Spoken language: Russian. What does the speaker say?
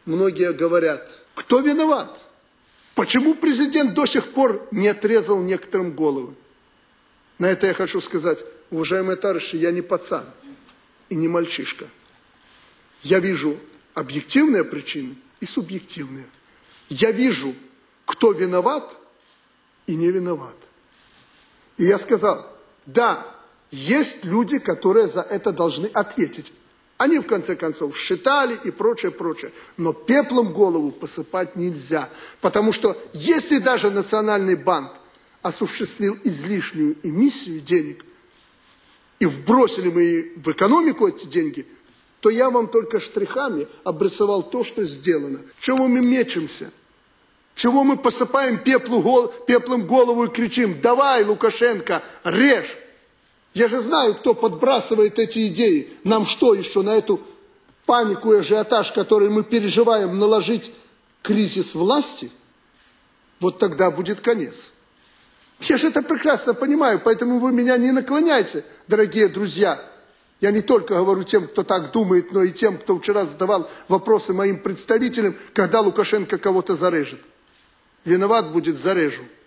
многие говорят, кто виноват? Почему президент до сих пор не отрезал некоторым головы? На это я хочу сказать, уважаемые товарищи, я не пацан и не мальчишка. Я вижу объективные причины и субъективные. Я вижу, кто виноват и не виноват. И я сказал, да, есть люди, которые за это должны ответить. Они, в конце концов, считали и прочее, прочее. Но пеплом голову посыпать нельзя. Потому что если даже Национальный банк осуществил излишнюю эмиссию денег, и вбросили мы в экономику эти деньги, то я вам только штрихами обрисовал то, что сделано. Чего мы мечемся? Чего мы посыпаем пеплом голову и кричим, давай, Лукашенко, режь? Я же знаю, кто подбрасывает эти идеи. Нам что еще на эту панику и ажиотаж, который мы переживаем, наложить кризис власти? Вот тогда будет конец. Я же это прекрасно понимаю, поэтому вы меня не наклоняйте, дорогие друзья. Я не только говорю тем, кто так думает, но и тем, кто вчера задавал вопросы моим представителям, когда Лукашенко кого-то зарежет. Виноват будет, зарежу.